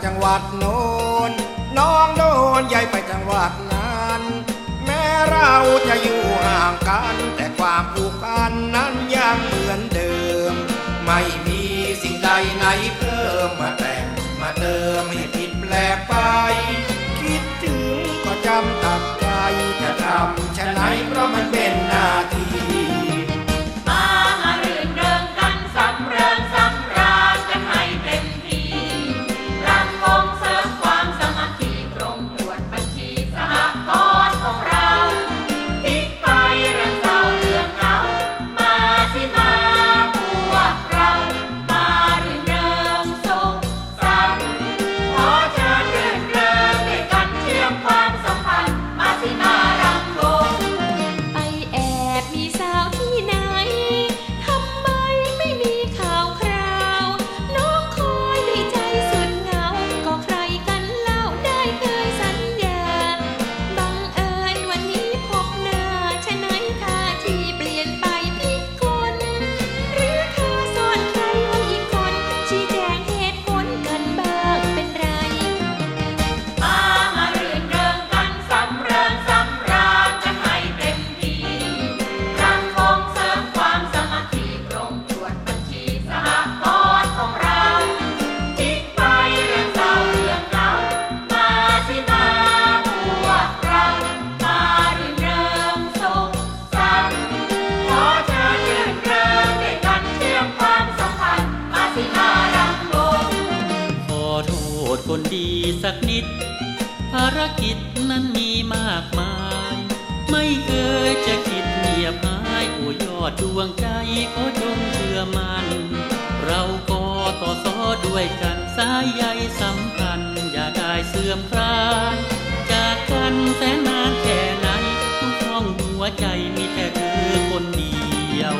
จังหวัดโน้นน้องโน้นย้ายไปจังหวัดนั้นแม้เราจะอยู่ห่างกันแต่ความผูกพันนั้นยังเหมือนเดิมไม่มีสิ่งใดไหนเพิ่มมาแต่งมาเติมให้ผิดแปลกไปคิดถึงก็จำตัดใจจะทำฉะไหนเพราะมันเป็นหน้าที่มารื่นเริงกันสำเริงสำราญกันให้เต็มที่รำวงเสริมความสามัคคีกรมตรวจบัญชีสหกรณ์ของเราทิ้งไปเรื่องเศร้าเรื่องเหงามาสิมาพวกเรามารื่นเริงสุขสันต์ขอเชิญรื่นเริงด้วยกันเชื่อมความสัมพันธ์มาสิมารำวงไปแอบมีสาวที่ไหนทำไมไม่มีข่าวคราวน้องคอยด้วยใจสุดเหงาก็ใครกันเล่าได้เคยสัญญาบังเอิญวันนี้พบหน้าฉะไหนท่าทีเปลี่ยนไปผิดคนหรือเธอซ่อนใครไว้อีกคนชี้แจงเหตุผลกันบ้างเป็นไรมารื่นเริงกันสำเริงสำราญกันให้เต็มที่รำวงเสริมความสามัคคีกรมตรวจบัญชีสหกรณ์ของเราทิ้งไปเรื่องเศร้าเรื่องเหงามาสิมาพวกเรามารื่นเริงสุขสันต์ขอเชิญรื่นเริงด้วยกันเชื่อมความสัมพันธ์มาสิมารำวงขอโทษคนดีสักนิดภารกิจนั้นมีมากมายไม่เคยจะคิดเงียบหายโอ้ยอดดวงใจขอจงเชื่อมันเราก็ต่อสู้ด้วยกันสายใยสัมพันธ์อย่าได้เสื่อมคลายจากกันแสนนานแค่ไหนทุกห้องหัวใจมีแต่เธอคนเดียว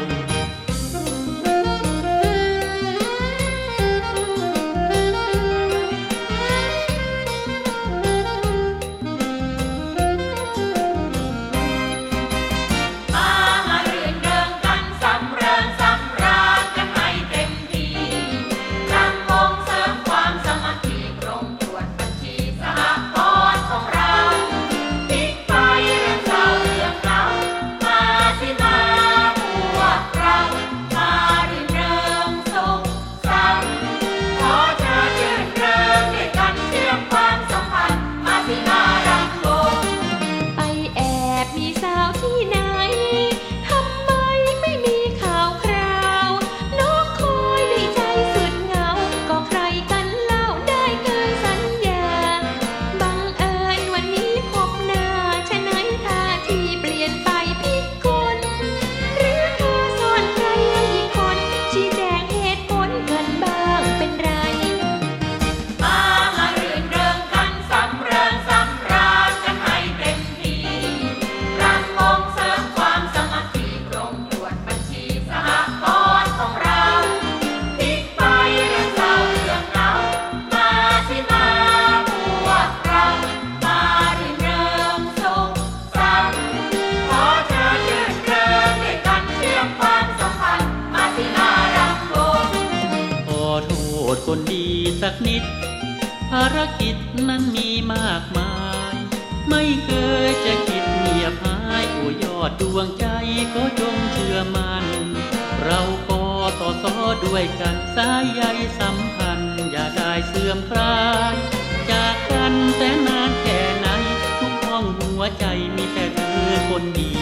มารื่นเริงกันสำเริงสำราญกันให้เต็มที่รำวงเสริมความสามัคคีกรมตรวจบัญชีสหกรณ์ของเราทิ้งไปเรื่องเศร้าเรื่องเหงามาสิมาพวกเรามารื่นเริงสุขสันต์ขอเชิญรื่นเริงด้วยกันเชื่อมความสัมพันธ์มาสิมารำวงไปแอบมีสาวที่ไหนทำไมไม่มีข่าวคราวน้องคอยด้วยใจสุดเหงาก็ใครกันเล่าได้เคยสัญญาบังเอิญวันนี้พบหน้าฉะไหนท่าทีเปลี่ยนไปผิดคนหรือเธอซ่อนใครไว้อีกคนชี้แจงเหตุผลกันบ้างเป็นไรมารื่นเริงกันสำเริงสำราญกันให้เต็มที่รำวงเสริมความสามัคคีกรมตรวจบัญชีสหกรณ์ของเราทิ้งไปเรื่องเศร้าเรื่องเหงามาสิมาพวกเรามารื่นเริงสุขสันต์ขอเชิญรื่นเริงด้วยกันเชื่อมความสัมพันธ์มาสิมารำวงขอโทษคนดีสักนิดภารกิจนั้นมีมากมายไม่เคยจะคิดเงียบหายโอ้ยอดดวงใจก็จงเชื่อมันเราก็ต่อสู้ด้วยกันสายใยสัมพันธ์อย่าได้เสื่อมคลายจากกันแต่นานแค่ไหนทุกห้องหัวใจมีแต่เธอคนเดี